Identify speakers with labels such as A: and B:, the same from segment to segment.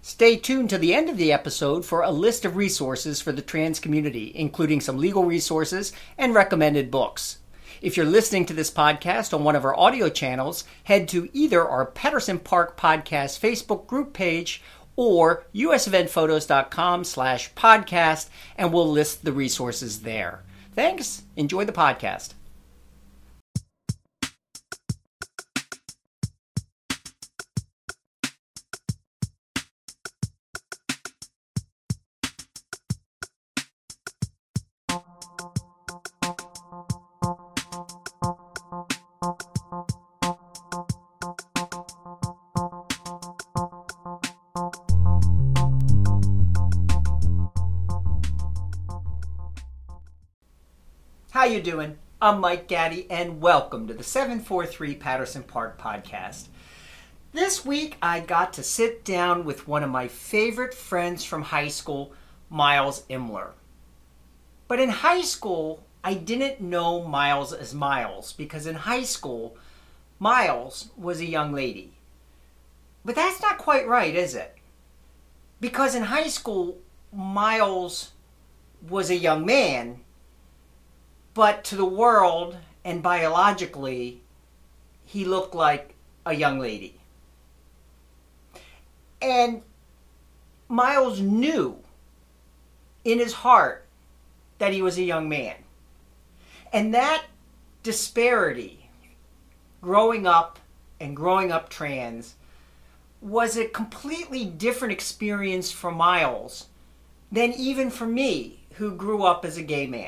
A: Stay tuned to the end of the episode for a list of resources for the trans community, including some legal resources and recommended books. If you're listening to this podcast on one of our audio channels, head to either our Patterson Park Podcast Facebook group page or useventphotos.com/podcast, and we'll list the resources there. Thanks. Enjoy the podcast. How you doing? I'm Mike Gaddy, and welcome to the 743 Patterson Park Podcast. This week, I got to sit down with one of my favorite friends from high school, Miles Imler. But in high school, I didn't know Miles as Miles, because in high school, Miles was a young lady. But that's not quite right, is it? Because in high school, Miles was a young man, but to the world and biologically, he looked like a young lady. And Miles knew in his heart that he was a young man. And that disparity, growing up trans, was a completely different experience for Miles than even for me, who grew up as a gay man.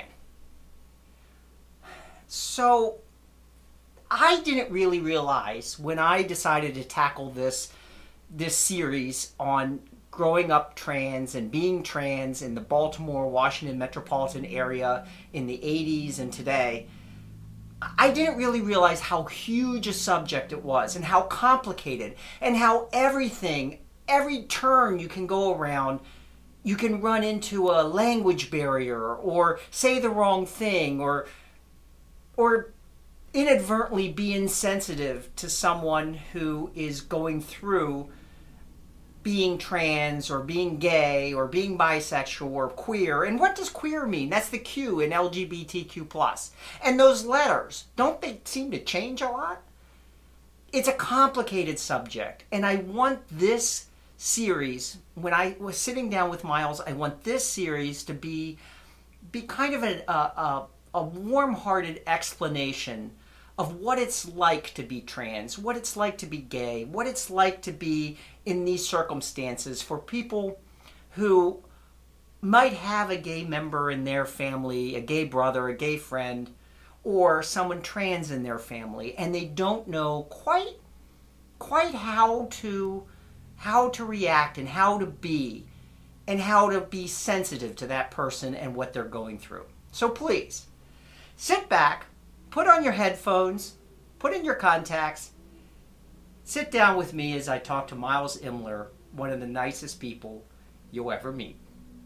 A: So I didn't really realize when I decided to tackle this series on growing up trans and being trans in the Baltimore, Washington metropolitan area in the 80s and today, I didn't really realize how huge a subject it was and how complicated and how every turn you can go around, you can run into a language barrier or say the wrong thing or inadvertently be insensitive to someone who is going through being trans or being gay or being bisexual or queer. And what does queer mean? That's the Q in LGBTQ+. And those letters, don't they seem to change a lot? It's a complicated subject. And I want this series, when I was sitting down with Miles, I want this series to be kind of a warm-hearted explanation of what it's like to be trans, what it's like to be gay, what it's like to be in these circumstances for people who might have a gay member in their family, a gay brother, a gay friend, or someone trans in their family, and they don't know quite how to react and how to be sensitive to that person and what they're going through. So please, sit back, put on your headphones, put in your contacts, sit down with me as I talk to Miles Imler, one of the nicest people you'll ever meet.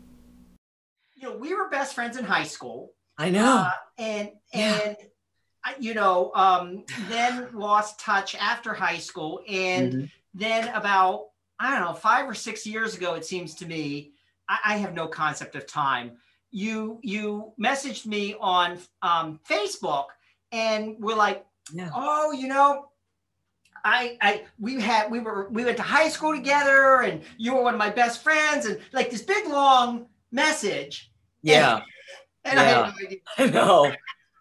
A: We were best friends in high school.
B: I know.
A: And then lost touch after high school. And then about, 5 or 6 years ago, it seems to me, I have no concept of time, you messaged me on Facebook and we're like, we went to high school together and you were one of my best friends, and like this big long message.
B: Yeah.
A: And I had no idea.
B: I know.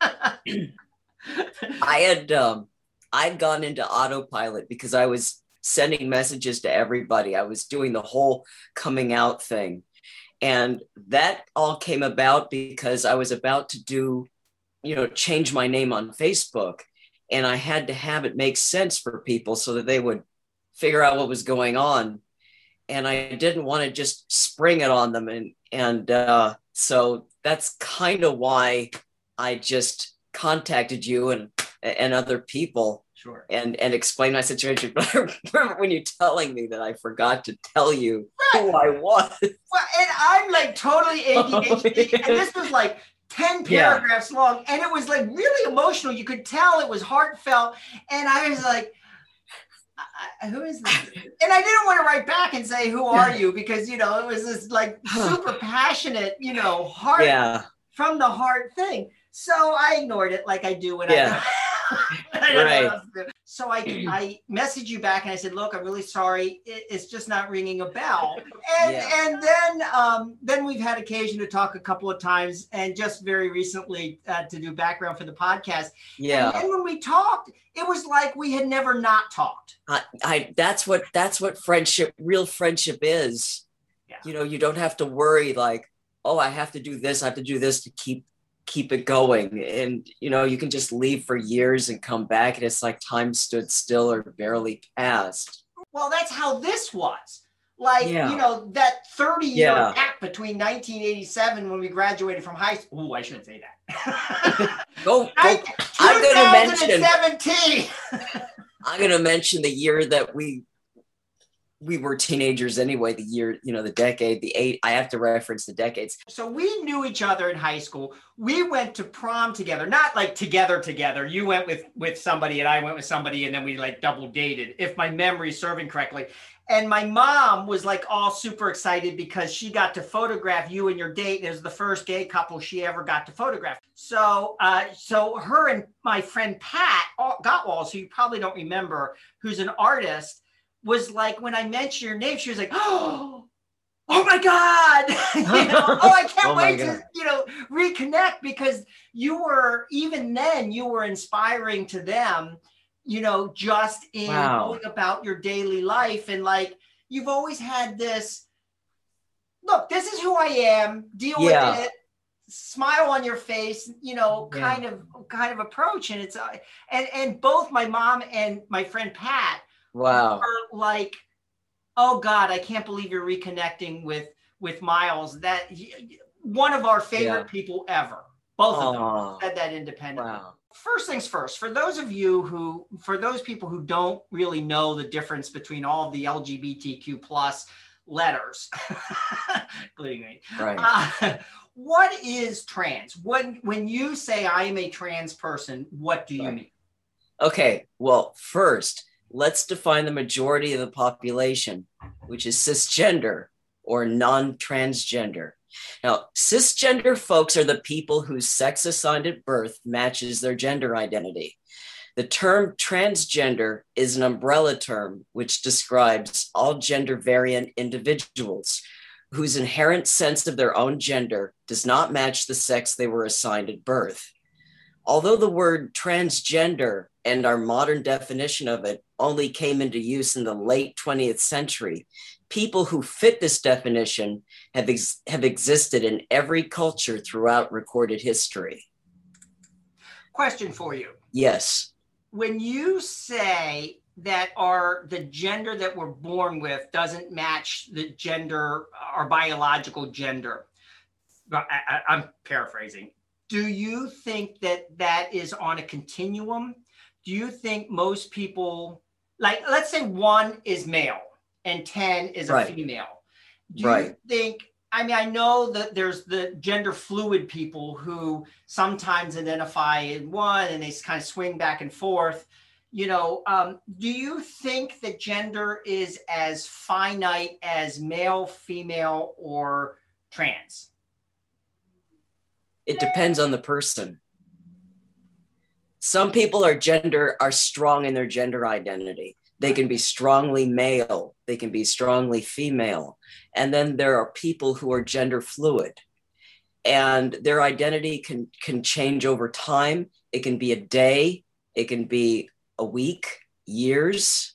B: I'd gone into autopilot because I was sending messages to everybody. I was doing the whole coming out thing. And that all came about because I was about to change my name on Facebook. And I had to have it make sense for people so that they would figure out what was going on. And I didn't want to just spring it on them. And so that's kind of why I just contacted you and other people.
A: Sure.
B: And explain my situation. But I remember when you telling me that I forgot to tell you who I was.
A: Well, and I'm like totally ADHD. And this was like 10 paragraphs long. And it was like really emotional. You could tell it was heartfelt. And I was like, Who is this? And I didn't want to write back and say, who are you? Because, it was this like super passionate, heart from the heart thing. So I ignored it like I do when I don't know what else to do. So I messaged you back and I said, look, I'm really sorry. It's just not ringing a bell. And then we've had occasion to talk a couple of times, and just very recently to do background for the podcast. Yeah. And then when we talked, it was like we had never not talked.
B: That's what friendship, real friendship is. Yeah. You don't have to worry like, oh, I have to do this to keep it going. And, you can just leave for years and come back and it's like time stood still or barely passed.
A: Well, that's how this was. Like, that 30-year gap between 1987 when we graduated from high school. Ooh, I shouldn't say that. I'm going
B: to mention the year that we were teenagers anyway, the year, the decade, I have to reference the decades.
A: So we knew each other in high school. We went to prom together, not like together. You went with somebody and I went with somebody, and then we like double dated, if my memory is serving correctly. And my mom was like all super excited because she got to photograph you and your date. It was the first gay couple she ever got to photograph. So her and my friend Pat Gottwald, who you probably don't remember, who's an artist, was like, when I mentioned your name, she was like, oh my God. I can't wait to, reconnect, because even then you were inspiring to them, just in going about your daily life. And like, you've always had this, look, this is who I am, deal with it, smile on your face, kind of approach. And it's, and both my mom and my friend Pat, are like, oh God, I can't believe you're reconnecting with Miles. That one of our favorite people ever. Both of them said that independently. Wow. First things first, for those people who don't really know the difference between all of the LGBTQ plus letters, including me, what is trans? When you say I am a trans person, what do you mean?
B: Okay, well, first, let's define the majority of the population, which is cisgender or non-transgender. Now, cisgender folks are the people whose sex assigned at birth matches their gender identity. The term transgender is an umbrella term which describes all gender variant individuals whose inherent sense of their own gender does not match the sex they were assigned at birth. Although the word transgender and our modern definition of it only came into use in the late 20th century, people who fit this definition have existed in every culture throughout recorded history.
A: Question for you.
B: Yes.
A: When you say that the gender that we're born with doesn't match the gender, our biological gender, I'm paraphrasing. Do you think that is on a continuum? Do you think most people, like, let's say 1 is male and 10 is a female. Do you think, I know that there's the gender fluid people who sometimes identify in one and they kind of swing back and forth. Do you think that gender is as finite as male, female, or trans?
B: It depends on the person. Some people are strong in their gender identity. They can be strongly male. They can be strongly female. And then there are people who are gender fluid. And their identity can change over time. It can be a day. It can be a week, years.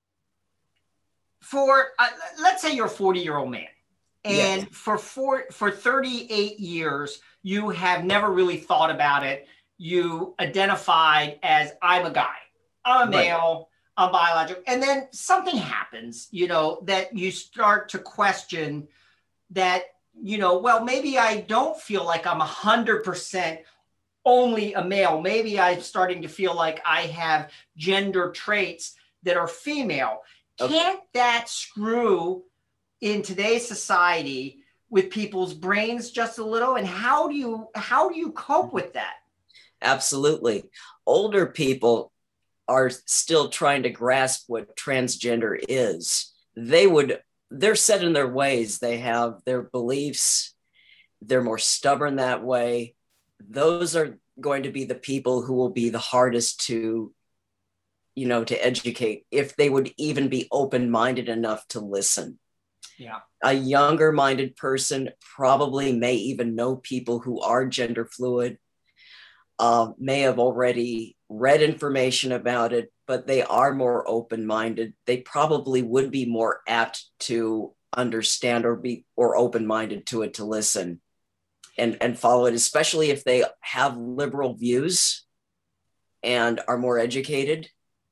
A: For, let's say you're a 40-year-old man. And for 38 years, you have never really thought about it. You identified as, I'm a guy, I'm a male, I'm biological. And then something happens, that you start to question that, well, maybe I don't feel like I'm 100% only a male. Maybe I'm starting to feel like I have gender traits that are female. Okay. Can't that screw in today's society with people's brains just a little? And how do you cope with that?
B: Absolutely. Older people are still trying to grasp what transgender is, they're set in their ways. They have their beliefs. They're more stubborn that way. Those are going to be the people who will be the hardest to, to educate, if they would even be open-minded enough to listen.
A: Yeah.
B: A younger minded person probably may even know people who are gender fluid, may have already read information about it, but they are more open-minded. They probably would be more apt to understand or open-minded to it, to listen and follow it, especially if they have liberal views and are more educated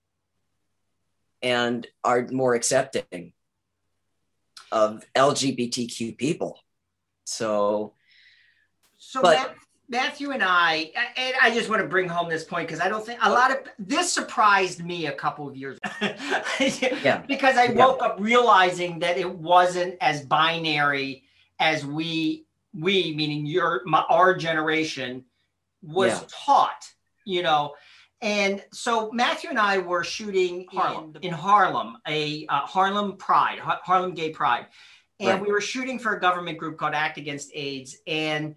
B: and are more accepting of LGBTQ people. So but
A: Matthew and I just want to bring home this point, because I don't think this surprised me a couple of years
B: yeah.
A: Because I woke up realizing that it wasn't as binary as we meaning our generation was taught, And so Matthew and I were shooting in Harlem, a Harlem Gay Pride. And we were shooting for a government group called Act Against AIDS. And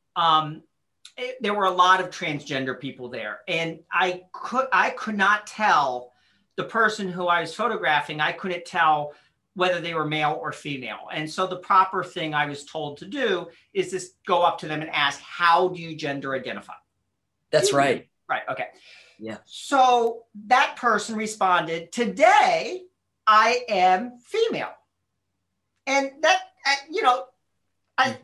A: there were a lot of transgender people there. And I could not tell the person who I was photographing. I couldn't tell whether they were male or female. And so the proper thing I was told to do is just go up to them and ask, how do you gender identify?
B: That's right.
A: Right. Okay.
B: Yeah.
A: So that person responded, today I am female. And that, I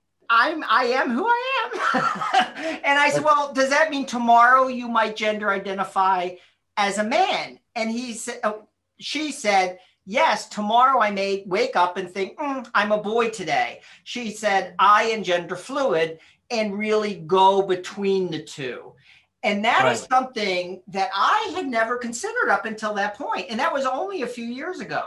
A: am who I am. And I said, well, does that mean tomorrow you might gender identify as a man? And she said, yes, tomorrow I may wake up and think, I'm a boy today. She said, I am gender fluid, and really go between the two. And that is something that I had never considered up until that point. And that was only a few years ago.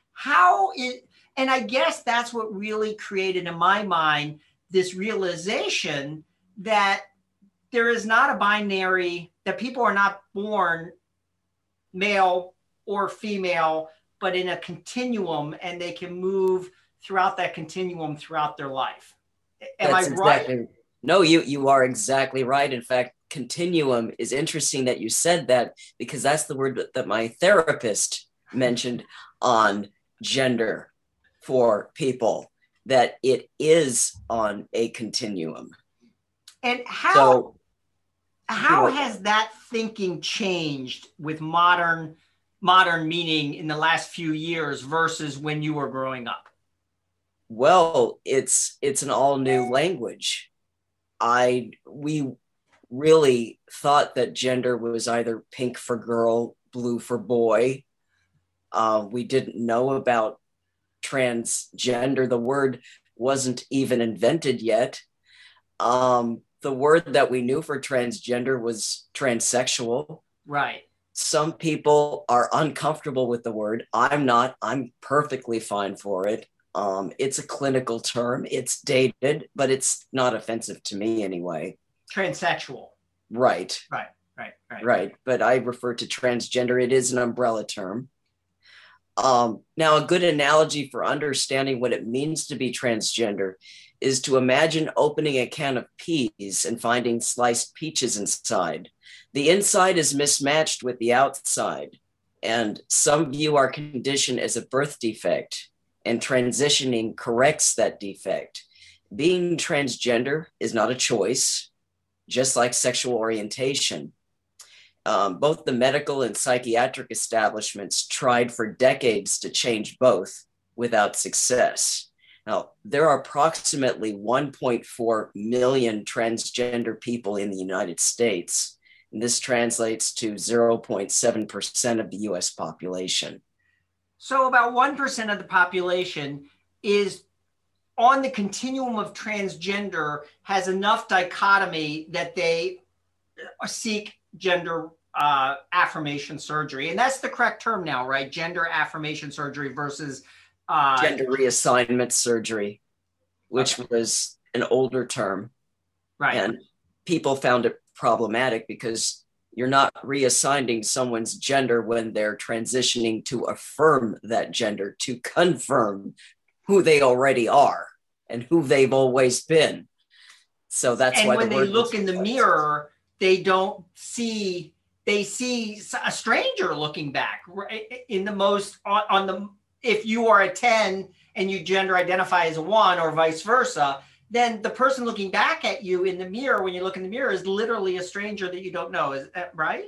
A: And I guess that's what really created in my mind this realization that there is not a binary, that people are not born male or female, but in a continuum, and they can move throughout that continuum throughout their life. Am I right?
B: No, you are exactly right. In fact, continuum is interesting that you said that, because that's the word that my therapist mentioned on gender for people, that it is on a continuum.
A: And how has that thinking changed with modern meaning in the last few years versus when you were growing up?
B: Well, it's an all new language. We really thought that gender was either pink for girl, blue for boy. We didn't know about transgender. The word wasn't even invented yet. The word that we knew for transgender was transsexual.
A: Right.
B: Some people are uncomfortable with the word. I'm not. I'm perfectly fine for it. It's a clinical term. It's dated, but it's not offensive to me anyway.
A: Transsexual.
B: Right. But I refer to transgender. It is an umbrella term. Now, a good analogy for understanding what it means to be transgender is to imagine opening a can of peas and finding sliced peaches inside. The inside is mismatched with the outside, and some view our condition as a birth defect, and transitioning corrects that defect. Being transgender is not a choice, just like sexual orientation. Both the medical and psychiatric establishments tried for decades to change both without success. Now, there are approximately 1.4 million transgender people in the United States, and this translates to 0.7% of the US population.
A: So about 1% of the population is on the continuum of transgender, has enough dichotomy that they seek gender affirmation surgery. And that's the correct term now, right? Gender affirmation surgery versus
B: gender reassignment surgery, which was an older term.
A: Right.
B: And people found it problematic because, you're not reassigning someone's gender when they're transitioning to affirm that gender, to confirm who they already are and who they've always been. So that's
A: And
B: why
A: when
B: the
A: they
B: word
A: look in the mirror, they don't see, they see a stranger looking back, right? In the most, on the, if you are a 10 and you gender identify as a 1 or vice versa, then the person looking back at you in the mirror, when you look in the mirror, is literally a stranger that you don't know. Is that right?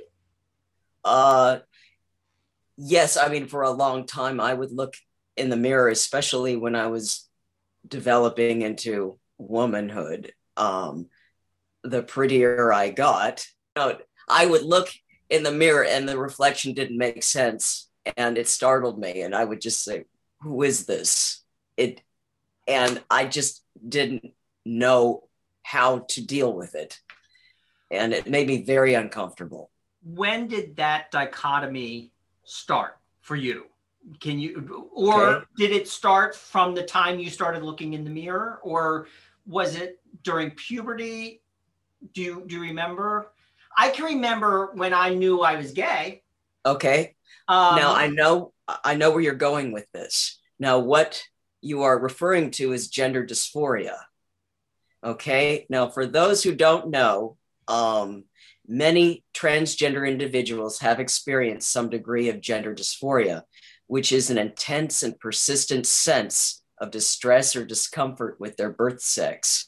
B: Yes, I mean, for a long time, I would look in the mirror, especially when I was developing into womanhood. The prettier I got, I would look in the mirror and the reflection didn't make sense, and it startled me, and I would just say, "Who is this?" And I just didn't know how to deal with it, and it made me very uncomfortable.
A: When did that dichotomy start for you? Can you, or okay, did it start from the time you started looking in the mirror, or was it during puberty? Do you remember? I can remember when I knew I was gay.
B: Okay. Now I know where you're going with this. Now what you are referring to is gender dysphoria. Okay. Now for those who don't know, many transgender individuals have experienced some degree of gender dysphoria, which is an intense and persistent sense of distress or discomfort with their birth sex.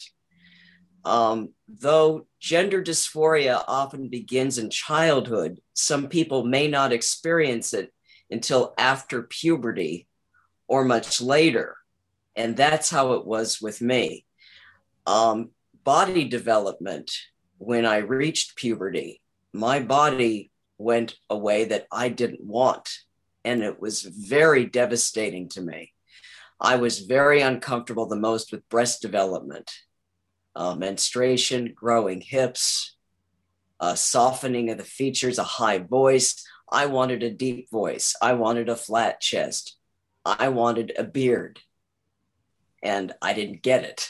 B: Though gender dysphoria often begins in childhood, some people may not experience it until after puberty or much later. And that's how it was with me. Body development, when I reached puberty, my body went a way that I didn't want. And it was very devastating to me. I was very uncomfortable the most with breast development, menstruation, growing hips, softening of the features, a high voice. I wanted a deep voice. I wanted a flat chest. I wanted a beard. And I didn't get it.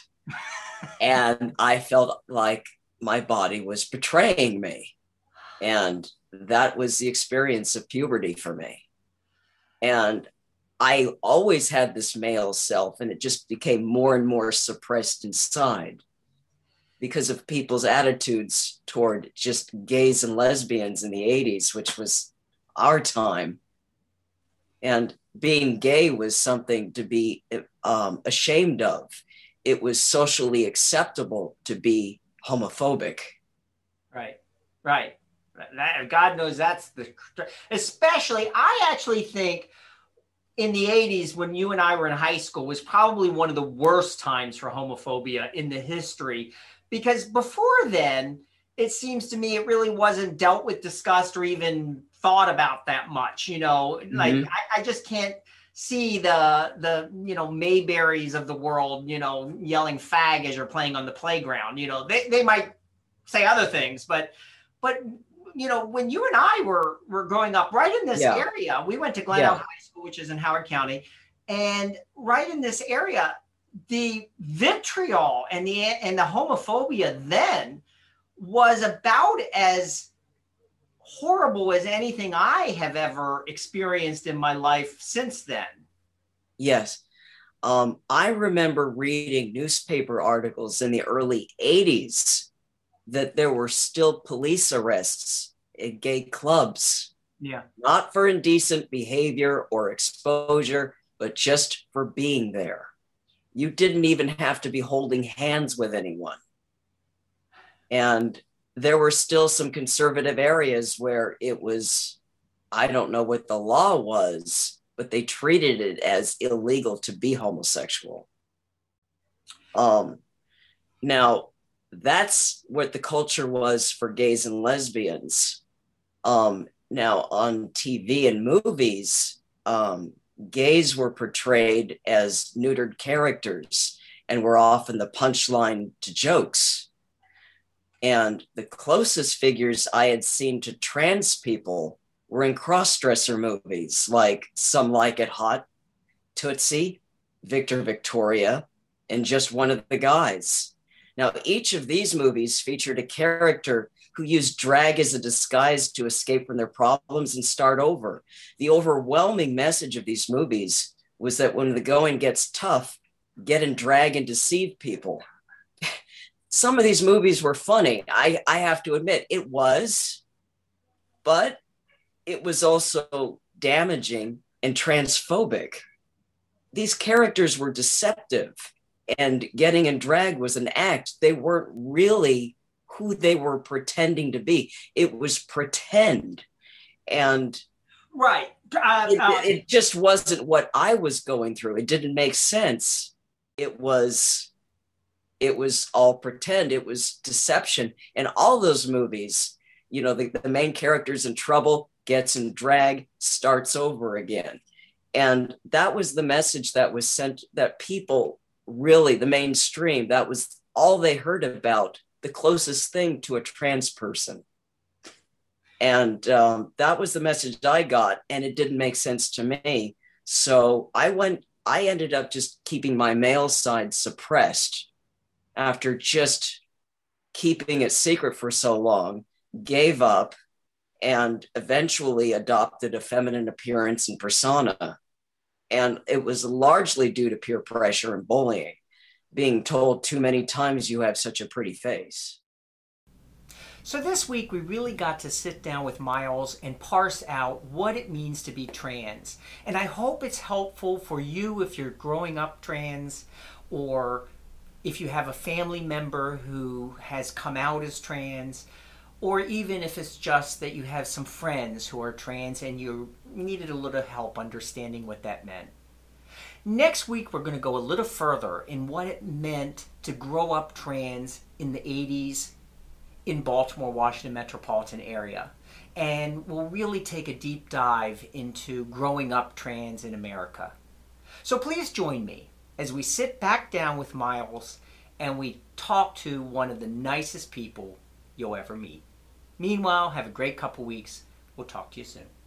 B: And I felt like my body was betraying me. And that was the experience of puberty for me. And I always had this male self, and it just became more and more suppressed inside because of people's attitudes toward just gays and lesbians in the 80s, which was our time. And being gay was something to be ashamed of. It was socially acceptable to be homophobic.
A: Right, right. God knows that's especially, I actually think in the 80s, when you and I were in high school, was probably one of the worst times for homophobia in the history. Because before then, it seems to me it really wasn't dealt with, discussed, or even thought about that much. Like I just can't see the Mayberries of the world, yelling fag as you're playing on the playground. They might say other things, but when you and I were growing up right in this area, we went to Glenelg High School, which is in Howard County, and right in this area, the vitriol and the homophobia then was about as horrible as anything I have ever experienced in my life since then.
B: Yes. I remember reading newspaper articles in the early 80s that there were still police arrests in gay clubs.
A: Yeah.
B: Not for indecent behavior or exposure, but just for being there. You didn't even have to be holding hands with anyone. And there were still some conservative areas where it was, I don't know what the law was, but they treated it as illegal to be homosexual. Now, that's what the culture was for gays and lesbians. Now, on TV and movies, gays were portrayed as neutered characters and were often the punchline to jokes. And the closest figures I had seen to trans people were in cross-dresser movies like Some Like It Hot, Tootsie, Victor Victoria, and Just One of the Guys. Now, each of these movies featured a character who used drag as a disguise to escape from their problems and start over. The overwhelming message of these movies was that when the going gets tough, get in drag and deceive people. Some of these movies were funny. I have to admit, it was, but it was also damaging and transphobic. These characters were deceptive, and getting in drag was an act. They weren't really who they were pretending to be. It was pretend. And
A: right.
B: It just wasn't what I was going through. It didn't make sense. It was all pretend. It was deception. And all those movies, you know, the main character's in trouble, gets in drag, starts over again. And that was the message that was sent, that people really, the mainstream, that was all they heard about, the closest thing to a trans person. And that was the message I got, and it didn't make sense to me. So I ended up just keeping my male side suppressed after just keeping it secret for so long, gave up, and eventually adopted a feminine appearance and persona. And it was largely due to peer pressure and bullying, being told too many times you have such a pretty face.
A: So this week we really got to sit down with Miles and parse out what it means to be trans. And I hope it's helpful for you if you're growing up trans, or if you have a family member who has come out as trans, or even if it's just that you have some friends who are trans and you needed a little help understanding what that meant. Next week, we're going to go a little further in what it meant to grow up trans in the 80s in Baltimore, Washington metropolitan area. And we'll really take a deep dive into growing up trans in America. So please join me as we sit back down with Miles and we talk to one of the nicest people you'll ever meet. Meanwhile, have a great couple weeks. We'll talk to you soon.